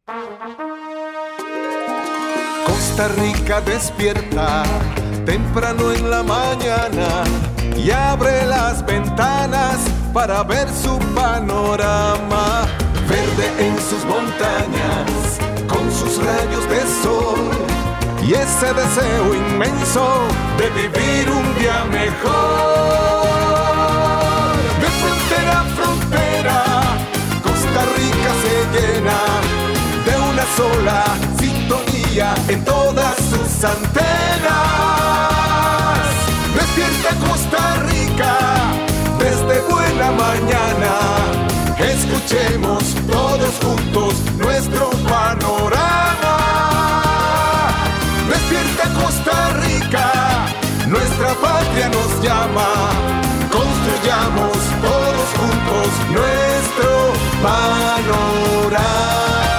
Costa Rica despierta temprano en la mañana y abre las ventanas para ver su panorama. Verde en sus montañas, con sus rayos de sol y ese deseo inmenso de vivir un día mejor. De frontera a frontera, Costa Rica se llena de una sola sintonía en todas sus antenas. Despierta Costa Rica desde buena mañana. Escuchemos todos juntos nuestro panorama. Despierta Costa Rica, nuestra patria nos llama. Construyamos todos juntos nuestro panorama.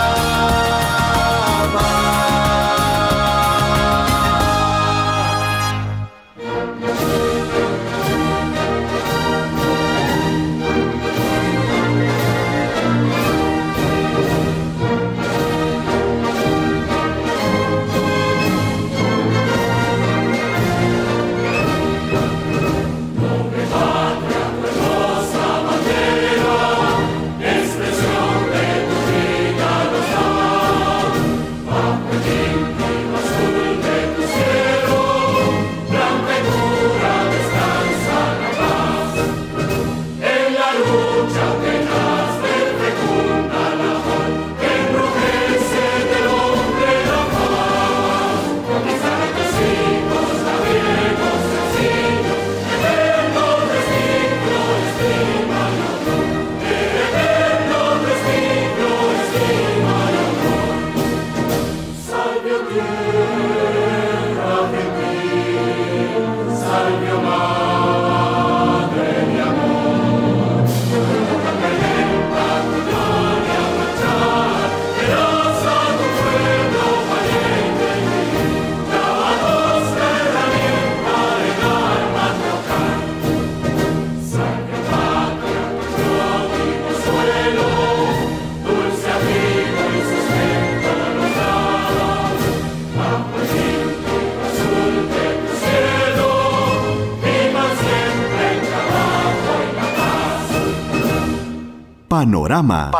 Panorama.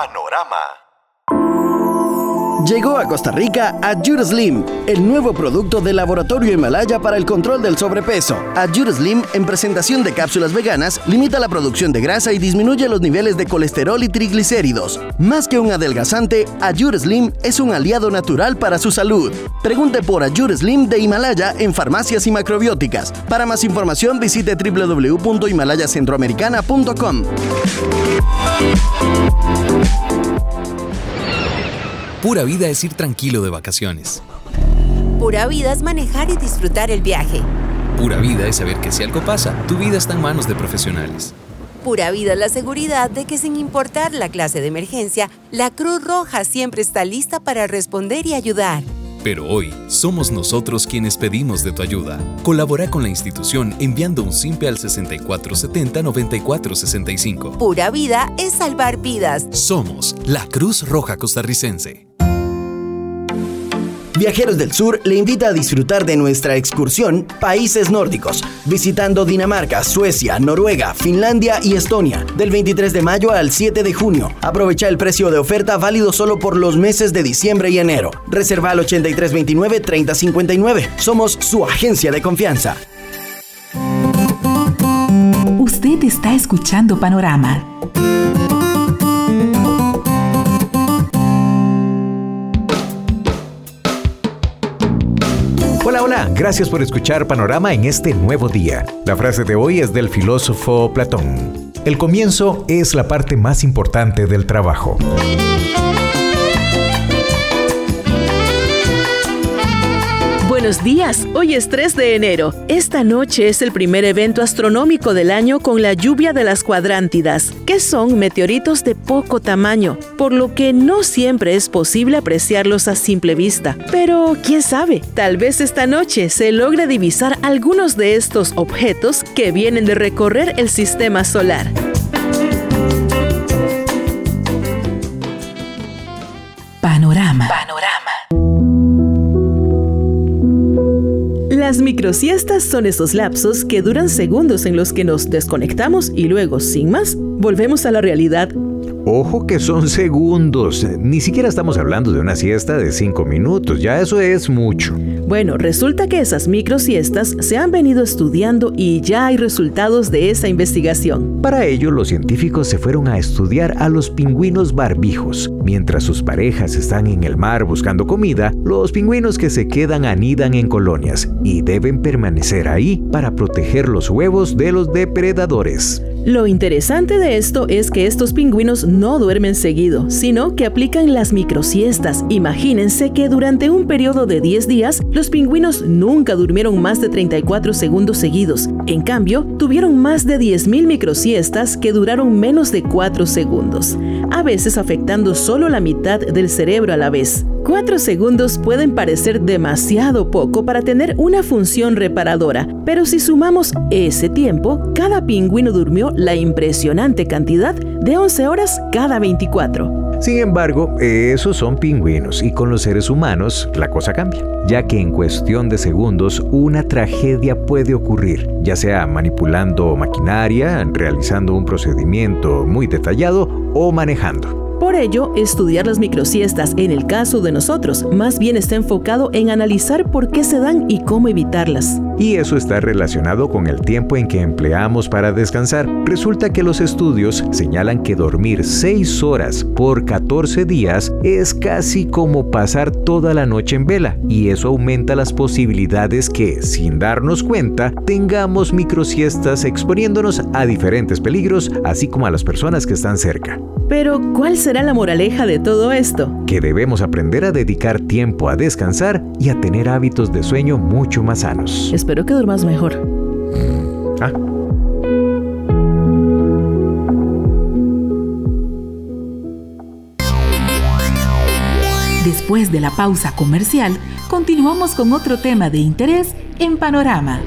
Llegó a Costa Rica Adjure Slim, el nuevo producto del Laboratorio Himalaya para el control del sobrepeso. Adjure Slim, en presentación de cápsulas veganas, limita la producción de grasa y disminuye los niveles de colesterol y triglicéridos. Más que un adelgazante, Adjure Slim es un aliado natural para su salud. Pregunte por Adjure Slim de Himalaya en farmacias y macrobióticas. Para más información, visite www.himalayacentroamericana.com. Pura vida es ir tranquilo de vacaciones. Pura vida es manejar y disfrutar el viaje. Pura vida es saber que si algo pasa, tu vida está en manos de profesionales. Pura vida es la seguridad de que sin importar la clase de emergencia, la Cruz Roja siempre está lista para responder y ayudar. Pero hoy, somos nosotros quienes pedimos de tu ayuda. Colabora con la institución enviando un simpe al 6470-9465. Pura vida es salvar vidas. Somos la Cruz Roja Costarricense. Viajeros del Sur le invita a disfrutar de nuestra excursión Países Nórdicos, visitando Dinamarca, Suecia, Noruega, Finlandia y Estonia, del 23 de mayo al 7 de junio. Aprovecha el precio de oferta válido solo por los meses de diciembre y enero. Reserva al 8329-3059. Somos su agencia de confianza. Usted está escuchando Panorama. Hola, gracias por escuchar Panorama en este nuevo día. La frase de hoy es del filósofo Platón. El comienzo es la parte más importante del trabajo. Buenos días, hoy es 3 de enero. Esta noche es el primer evento astronómico del año con la lluvia de las cuadrántidas, que son meteoritos de poco tamaño, por lo que no siempre es posible apreciarlos a simple vista. Pero, quién sabe, tal vez esta noche se logre divisar algunos de estos objetos que vienen de recorrer el sistema solar. Panorama. Panorama. Las microsiestas son esos lapsos que duran segundos en los que nos desconectamos y luego, sin más, volvemos a la realidad. Ojo que son segundos, ni siquiera estamos hablando de una siesta de 5 minutos, ya eso es mucho. Bueno, resulta que esas microsiestas se han venido estudiando y ya hay resultados de esa investigación. Para ello, los científicos se fueron a estudiar a los pingüinos barbijos. Mientras sus parejas están en el mar buscando comida, los pingüinos que se quedan anidan en colonias y deben permanecer ahí para proteger los huevos de los depredadores. Lo interesante de esto es que estos pingüinos no duermen seguido, sino que aplican las microsiestas. Imagínense que durante un periodo de 10 días, los pingüinos nunca durmieron más de 34 segundos seguidos. En cambio, tuvieron más de 10.000 microsiestas que duraron menos de 4 segundos, a veces afectando solo la mitad del cerebro a la vez. 4 segundos pueden parecer demasiado poco para tener una función reparadora, pero si sumamos ese tiempo, cada pingüino durmió la impresionante cantidad de 11 horas cada 24. Sin embargo, esos son pingüinos y con los seres humanos la cosa cambia, ya que en cuestión de segundos una tragedia puede ocurrir, ya sea manipulando maquinaria, realizando un procedimiento muy detallado o manejando. Por ello, estudiar las microsiestas en el caso de nosotros más bien está enfocado en analizar por qué se dan y cómo evitarlas. Y eso está relacionado con el tiempo en que empleamos para descansar. Resulta que los estudios señalan que dormir 6 horas por 14 días es casi como pasar toda la noche en vela, y eso aumenta las posibilidades que, sin darnos cuenta, tengamos microsiestas exponiéndonos a diferentes peligros, así como a las personas que están cerca. Pero, ¿cuál será la moraleja de todo esto? Que debemos aprender a dedicar tiempo a descansar y a tener hábitos de sueño mucho más sanos. Espero que duermas mejor. Después de la pausa comercial, continuamos con otro tema de interés en Panorama.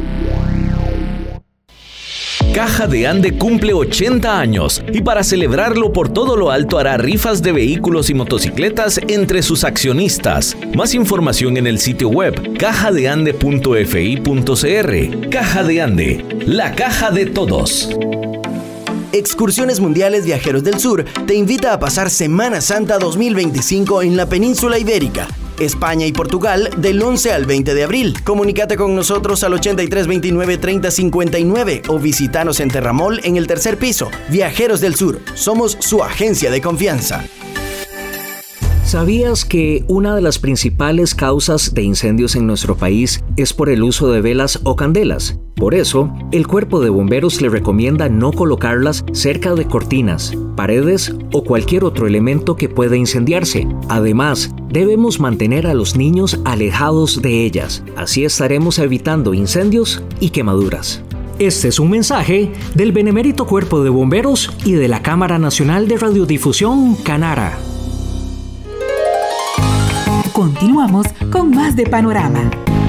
Caja de Ande cumple 80 años y para celebrarlo por todo lo alto hará rifas de vehículos y motocicletas entre sus accionistas. Más información en el sitio web cajadeande.fi.cr. Caja de Ande, la caja de todos. Excursiones Mundiales Viajeros del Sur te invita a pasar Semana Santa 2025 en la península ibérica, España y Portugal del 11 al 20 de abril. Comunícate con nosotros al 83 29 30 59 o visítanos en Terramol en el 3er piso. Viajeros del Sur, somos su agencia de confianza. ¿Sabías que una de las principales causas de incendios en nuestro país es por el uso de velas o candelas? Por eso, el Cuerpo de Bomberos le recomienda no colocarlas cerca de cortinas, paredes o cualquier otro elemento que pueda incendiarse. Además, debemos mantener a los niños alejados de ellas. Así estaremos evitando incendios y quemaduras. Este es un mensaje del Benemérito Cuerpo de Bomberos y de la Cámara Nacional de Radiodifusión, Canara. Continuamos con más de Panorama.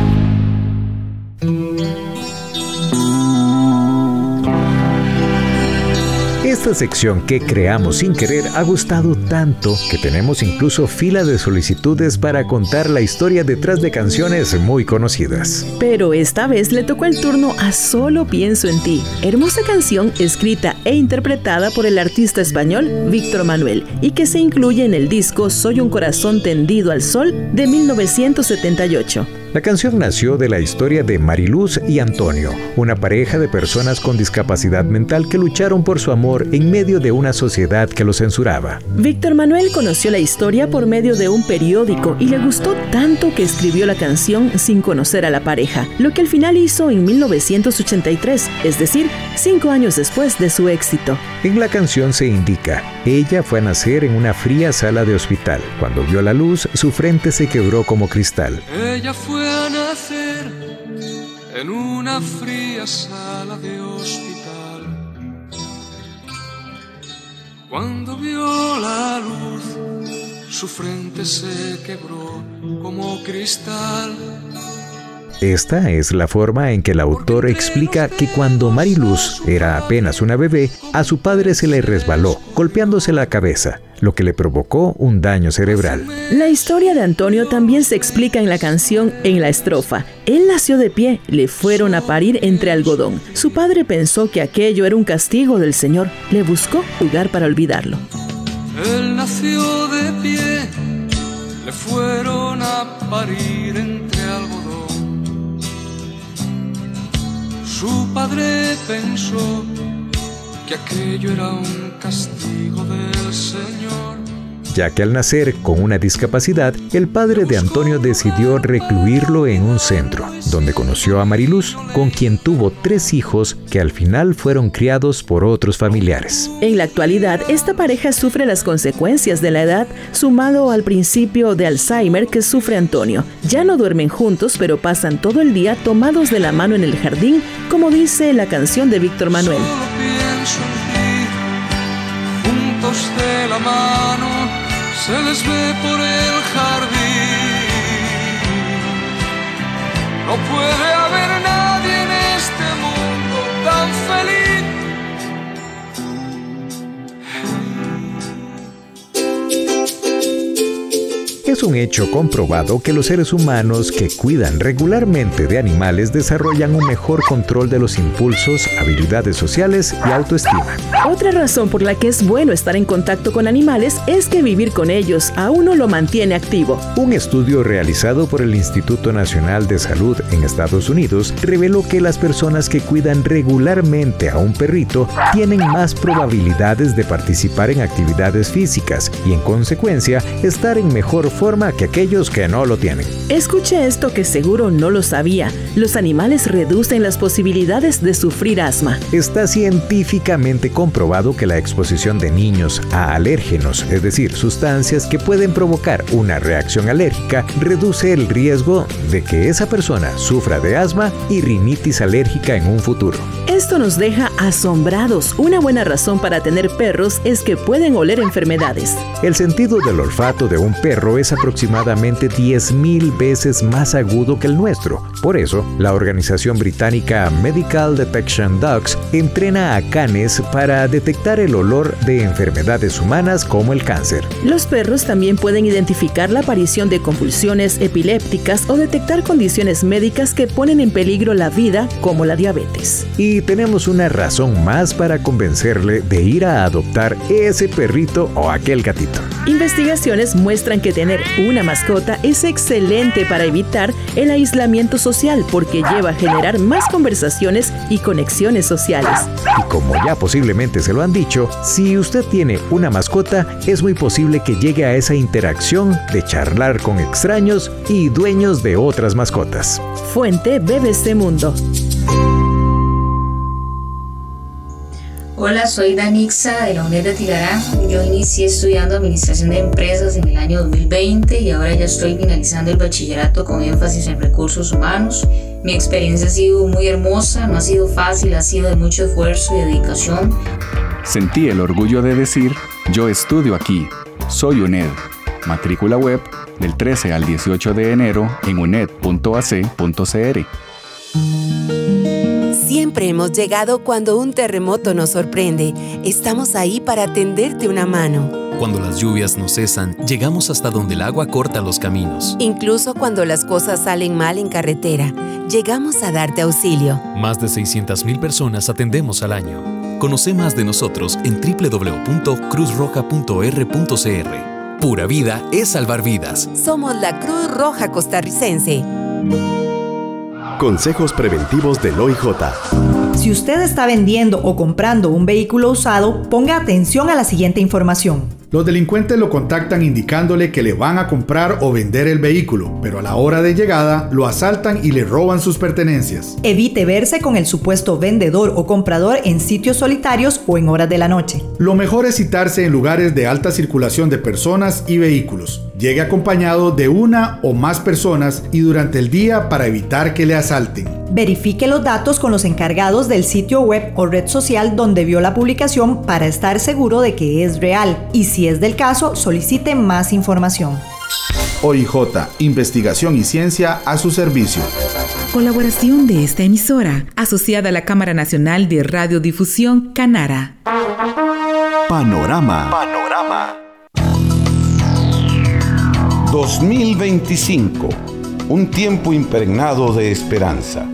Esta sección que creamos sin querer ha gustado tanto que tenemos incluso fila de solicitudes para contar la historia detrás de canciones muy conocidas. Pero esta vez le tocó el turno a Solo Pienso en Ti, hermosa canción escrita e interpretada por el artista español Víctor Manuel y que se incluye en el disco Soy un corazón tendido al sol de 1978. La canción nació de la historia de Mariluz y Antonio, una pareja de personas con discapacidad mental que lucharon por su amor en medio de una sociedad que lo censuraba. Víctor Manuel conoció la historia por medio de un periódico y le gustó tanto que escribió la canción sin conocer a la pareja, lo que al final hizo en 1983, es decir, 5 años después de su éxito. En la canción se indica, ella fue a nacer en una fría sala de hospital. Cuando vio la luz, su frente se quebró como cristal. Ella fue a nacer en una fría sala de hospital. Cuando vio la luz, su frente se quebró como cristal. Esta es la forma en que el autor explica que cuando Mariluz era apenas una bebé, a su padre se le resbaló, golpeándose la cabeza. lo que le provocó un daño cerebral. La historia de Antonio también se explica en la canción en la estrofa. Él nació de pie, le fueron a parir entre algodón. Su padre pensó que aquello era un castigo del Señor. Le buscó lugar para olvidarlo. Él nació de pie, le fueron a parir entre algodón. Su padre pensó que aquello era un castigo del Señor. Ya que al nacer con una discapacidad, el padre de Antonio decidió recluirlo en un centro, donde conoció a Mariluz, con quien tuvo 3 hijos que al final fueron criados por otros familiares. En la actualidad, esta pareja sufre las consecuencias de la edad, sumado al principio de Alzheimer que sufre Antonio. Ya no duermen juntos, pero pasan todo el día tomados de la mano en el jardín, como dice la canción de Víctor Manuel. Solo pienso en ti, juntos de la mano, se les ve por el jardín. No puede haber nadie en este mundo tan feliz. Es un hecho comprobado que los seres humanos que cuidan regularmente de animales desarrollan un mejor control de los impulsos, habilidades sociales y autoestima. Otra razón por la que es bueno estar en contacto con animales es que vivir con ellos a uno lo mantiene activo. Un estudio realizado por el Instituto Nacional de Salud en Estados Unidos reveló que las personas que cuidan regularmente a un perrito tienen más probabilidades de participar en actividades físicas y en consecuencia estar en mejor forma que aquellos que no lo tienen. Escuche esto que seguro no lo sabía. Los animales reducen las posibilidades de sufrir asma. Está científicamente comprobado que la exposición de niños a alérgenos, es decir, sustancias que pueden provocar una reacción alérgica, reduce el riesgo de que esa persona sufra de asma y rinitis alérgica en un futuro. Esto nos deja asombrados. Una buena razón para tener perros es que pueden oler enfermedades. El sentido del olfato de un perro es aproximadamente 10,000 veces más agudo que el nuestro. Por eso, la organización británica Medical Detection Dogs entrena a canes para detectar el olor de enfermedades humanas como el cáncer. Los perros también pueden identificar la aparición de convulsiones epilépticas o detectar condiciones médicas que ponen en peligro la vida, como la diabetes. Y tenemos una razón más para convencerle de ir a adoptar ese perrito o aquel gatito. Investigaciones muestran que tener una mascota es excelente para evitar el aislamiento social porque lleva a generar más conversaciones y conexiones sociales. Y como ya posiblemente se lo han dicho, si usted tiene una mascota, es muy posible que llegue a esa interacción de charlar con extraños y dueños de otras mascotas. Fuente BBC Mundo. Hola, soy Danixa de la UNED de Tilará. Yo inicié estudiando Administración de Empresas en el año 2020 y ahora ya estoy finalizando el bachillerato con énfasis en recursos humanos. Mi experiencia ha sido muy hermosa, no ha sido fácil, ha sido de mucho esfuerzo y dedicación. Sentí el orgullo de decir, yo estudio aquí, soy UNED. Matrícula web del 13 al 18 de enero en uned.ac.cr. Siempre hemos llegado cuando un terremoto nos sorprende. Estamos ahí para tenderte una mano. Cuando las lluvias no cesan, llegamos hasta donde el agua corta los caminos. Incluso cuando las cosas salen mal en carretera, llegamos a darte auxilio. Más de 600,000 personas atendemos al año. Conoce más de nosotros en www.cruzroja.r.cr. Pura vida es salvar vidas. Somos la Cruz Roja Costarricense. Consejos preventivos del OIJ. Si usted está vendiendo o comprando un vehículo usado, ponga atención a la siguiente información. Los delincuentes lo contactan indicándole que le van a comprar o vender el vehículo, pero a la hora de llegada lo asaltan y le roban sus pertenencias. Evite verse con el supuesto vendedor o comprador en sitios solitarios o en horas de la noche. Lo mejor es citarse en lugares de alta circulación de personas y vehículos. Llegue acompañado de una o más personas y durante el día para evitar que le asalten. Verifique los datos con los encargados del sitio web o red social donde vio la publicación para estar seguro de que es real y si es del caso, solicite más información. OIJ, investigación y ciencia a su servicio. Colaboración de esta emisora, asociada a la Cámara Nacional de Radiodifusión, Canara. Panorama. 2025, un tiempo impregnado de esperanza.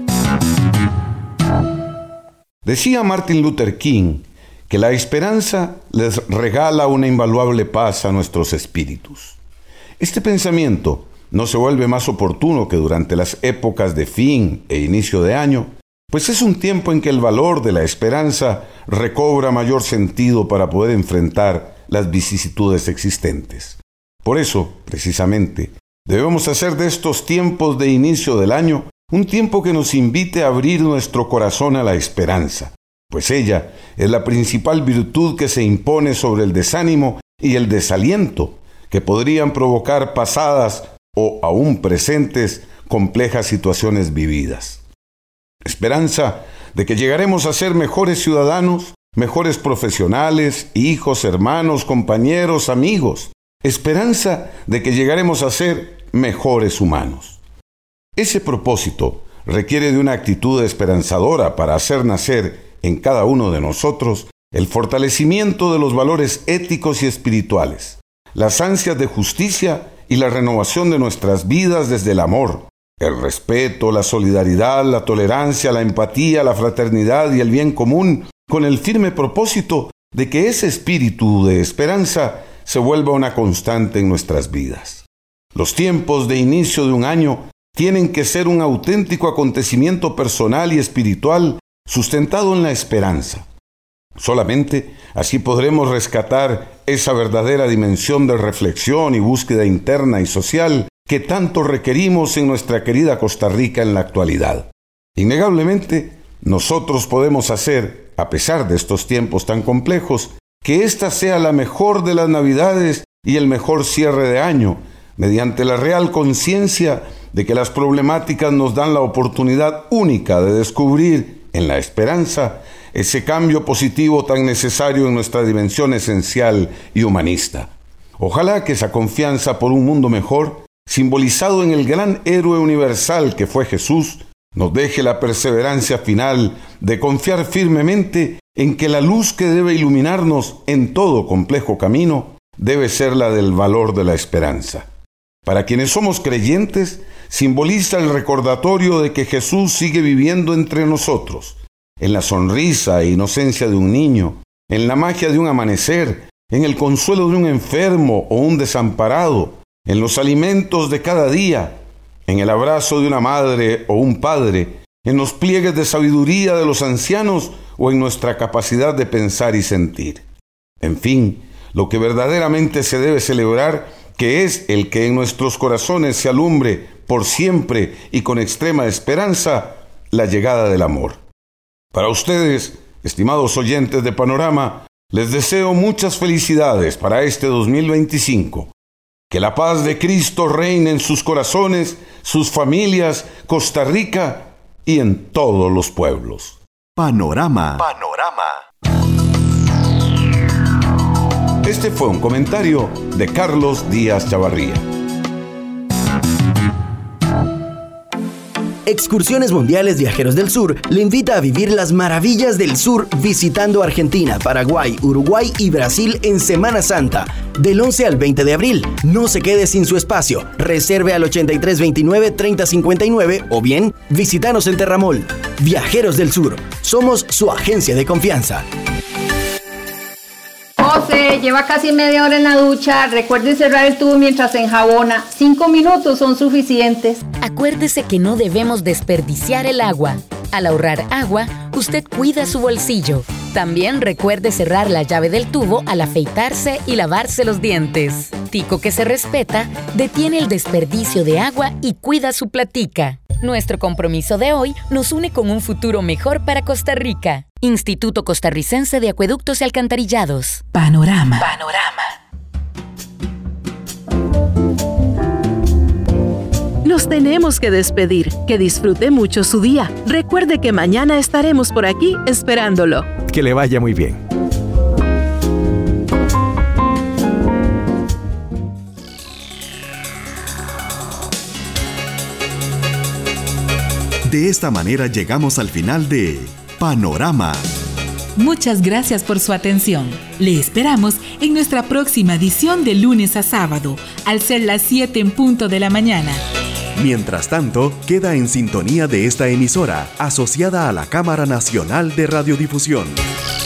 Decía Martin Luther King que la esperanza les regala una invaluable paz a nuestros espíritus. Este pensamiento no se vuelve más oportuno que durante las épocas de fin e inicio de año, pues es un tiempo en que el valor de la esperanza recobra mayor sentido para poder enfrentar las vicisitudes existentes. Por eso, precisamente, debemos hacer de estos tiempos de inicio del año un tiempo que nos invite a abrir nuestro corazón a la esperanza, pues ella es la principal virtud que se impone sobre el desánimo y el desaliento que podrían provocar pasadas o aún presentes complejas situaciones vividas. Esperanza de que llegaremos a ser mejores ciudadanos, mejores profesionales, hijos, hermanos, compañeros, amigos. Esperanza de que llegaremos a ser mejores humanos. Ese propósito requiere de una actitud esperanzadora para hacer nacer en cada uno de nosotros el fortalecimiento de los valores éticos y espirituales, las ansias de justicia y la renovación de nuestras vidas desde el amor, el respeto, la solidaridad, la tolerancia, la empatía, la fraternidad y el bien común, con el firme propósito de que ese espíritu de esperanza se vuelva una constante en nuestras vidas. Los tiempos de inicio de un año tienen que ser un auténtico acontecimiento personal y espiritual sustentado en la esperanza. Solamente así podremos rescatar esa verdadera dimensión de reflexión y búsqueda interna y social que tanto requerimos en nuestra querida Costa Rica en la actualidad. Innegablemente, nosotros podemos hacer, a pesar de estos tiempos tan complejos, que esta sea la mejor de las Navidades y el mejor cierre de año, mediante la real conciencia de que las problemáticas nos dan la oportunidad única de descubrir, en la esperanza, ese cambio positivo tan necesario en nuestra dimensión esencial y humanista. Ojalá que esa confianza por un mundo mejor, simbolizado en el gran héroe universal que fue Jesús, nos deje la perseverancia final de confiar firmemente en que la luz que debe iluminarnos en todo complejo camino debe ser la del valor de la esperanza. Para quienes somos creyentes, simboliza el recordatorio de que Jesús sigue viviendo entre nosotros, en la sonrisa e inocencia de un niño, en la magia de un amanecer, en el consuelo de un enfermo o un desamparado, en los alimentos de cada día, en el abrazo de una madre o un padre, en los pliegues de sabiduría de los ancianos o en nuestra capacidad de pensar y sentir. En fin, lo que verdaderamente se debe celebrar, que es el que en nuestros corazones se alumbre por siempre y con extrema esperanza la llegada del amor. Para ustedes, estimados oyentes de Panorama, les deseo muchas felicidades para este 2025. Que la paz de Cristo reine en sus corazones, sus familias, Costa Rica y en todos los pueblos. Panorama. Este fue un comentario de Carlos Díaz Chavarría. Excursiones Mundiales Viajeros del Sur le invita a vivir las maravillas del sur visitando Argentina, Paraguay, Uruguay y Brasil en Semana Santa, del 11 al 20 de abril. No se quede sin su espacio. Reserve al 8329-3059 o bien visítanos en Terramol. Viajeros del Sur, somos su agencia de confianza. José, lleva casi media hora en la ducha. Recuerde cerrar el tubo mientras se enjabona. 5 minutos son suficientes. Acuérdese que no debemos desperdiciar el agua. Al ahorrar agua, usted cuida su bolsillo. También recuerde cerrar la llave del tubo al afeitarse y lavarse los dientes. Tico que se respeta, detiene el desperdicio de agua y cuida su platica. Nuestro compromiso de hoy nos une con un futuro mejor para Costa Rica. Instituto Costarricense de Acueductos y Alcantarillados. Panorama. Nos tenemos que despedir. Que disfrute mucho su día. Recuerde que mañana estaremos por aquí esperándolo. Que le vaya muy bien. De esta manera llegamos al final de Panorama. Muchas gracias por su atención. Le esperamos en nuestra próxima edición de lunes a sábado, al ser las 7 en punto de la mañana. Mientras tanto, queda en sintonía de esta emisora, asociada a la Cámara Nacional de Radiodifusión.